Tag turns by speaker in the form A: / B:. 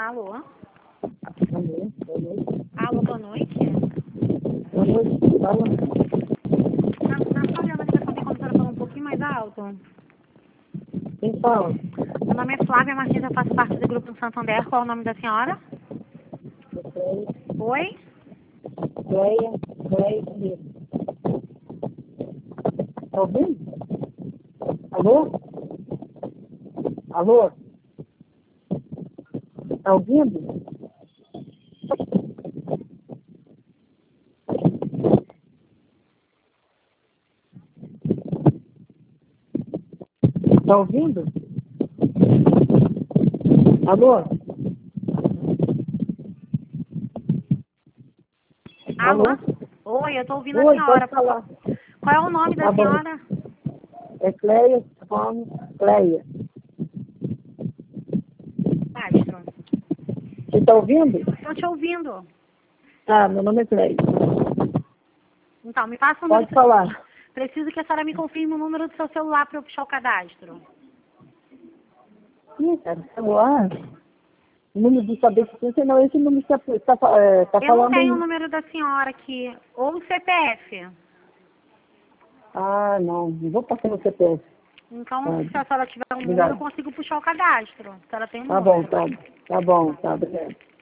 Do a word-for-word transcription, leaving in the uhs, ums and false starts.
A: Alô?
B: Alô, boa noite.
A: Alô, boa noite.
B: Boa noite, fala.
A: Na, na sua ligação tem como a senhora falar um pouquinho mais alto?
B: Quem fala?
A: Meu nome é Flávia Martins, eu faço parte do Grupo Santander. Qual é o nome da senhora?
B: Cleia,
A: Oi?
B: Cleia, Cleia. Tá ouvindo? Alô? Alô? Tá ouvindo? Tá ouvindo? Alô?
A: Alô?
B: Alô?
A: Oi, eu tô ouvindo a
B: Oi,
A: senhora.
B: pode falar.
A: Qual é o nome da
B: Tá bom.
A: senhora?
B: É Cleia, Fome, Cleia.
A: Castro.
B: Você tá ouvindo?
A: Estou te ouvindo.
B: Ah, meu nome é Cleia.
A: Então, me passa o número.
B: Pode falar.
A: Preciso que a senhora me confirme o número do seu celular para eu puxar o cadastro.
B: Ih, cara, celular. Número de saber se você não, esse número está tá, tá, é, tá
A: Eu não
B: falando
A: tenho o
B: aí.
A: número da senhora aqui. Ou o C P F.
B: Ah, não, não vou passar no C P F.
A: Então, se
B: Tá,
A: a senhora tiver um número, eu
B: obrigado.
A: consigo puxar o cadastro. Se ela tem um
B: Tá bom,
A: número.
B: tá, tá bom, tá, obrigado.